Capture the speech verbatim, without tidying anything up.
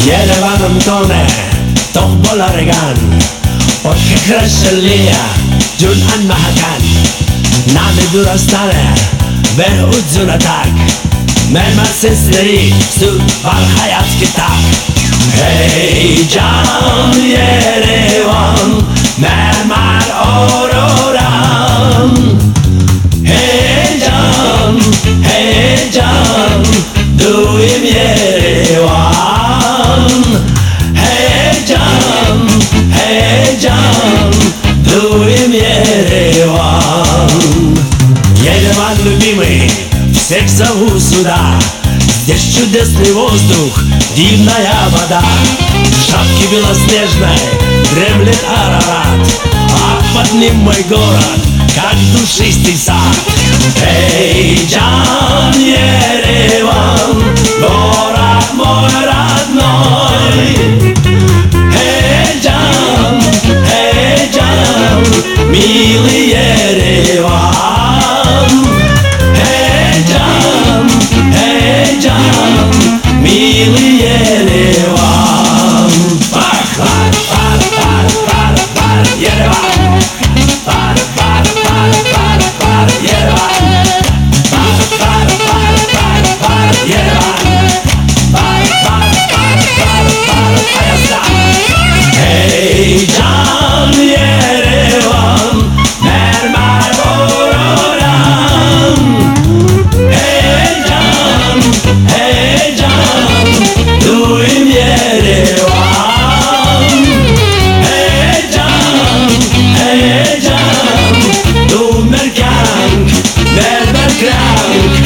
Yerevan'ım tone Tohbola regan Porque krashelia Jun an mahakan Nami durastane Ve udzuna tak Mermer sesleri Su var hayat kitap Hey can Yerevan Mermer ororan Hey can Hey can Duyim Yerevan Hey can Hey can Duyim Yerevan Ереван любимый, всех зову сюда. Здесь чудесный воздух, дивная вода. В шапке белоснежной дремлет Арарат, а под ним мой город, как душистый сад. Эй, Джан, Ереван, город мой родной. Эй, Джан, эй, Джан, милый Ереван. Милый Ереван. Пар, пар, пар, пар, пар, пар, Ереван. Пар, пар, пар, пар, пар, Ереван. Пар, пар, пар, пар, пар, Ереван. Пар, пар, пар, пар, пар, Аястан. Эй, Джан, Ереван, mermer ororan. Hey Can, hey Can, duyim Yerevan. Hey Can, hey Can, du merkank, mermer krank.